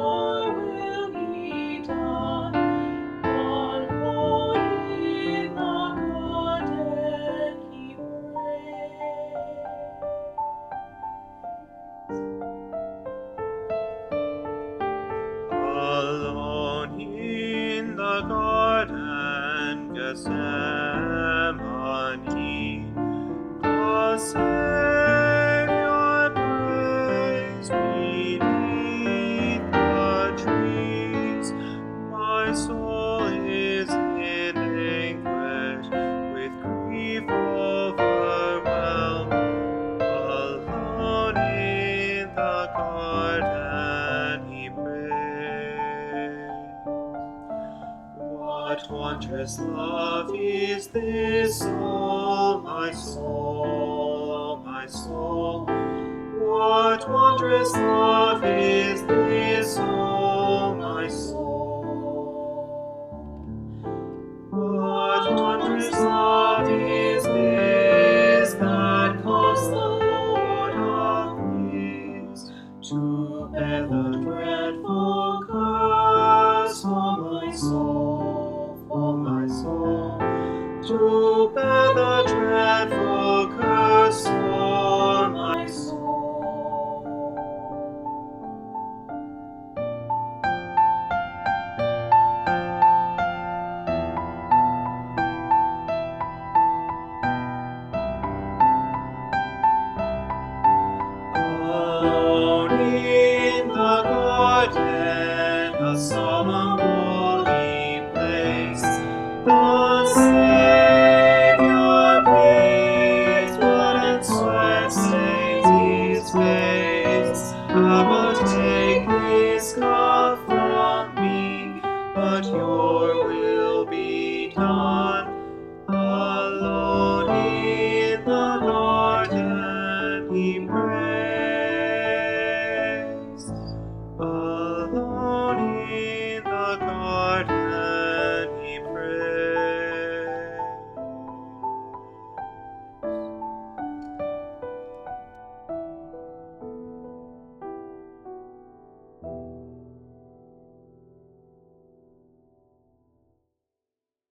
Your will be done. Alone in the garden he prays. Alone in the garden Gethsemane, the Savior prays beneath the trees. My soul is in anguish, with grief overwhelmed. Alone in the garden he prays. What wondrous love is this, oh my soul, oh my soul? What wondrous love is this, oh my soul? What wondrous love is this that calls the Lord of peace to bear the dreadful curse for my soul, for my soul, to bear the dreadful curse for my soul. Alone in the garden, a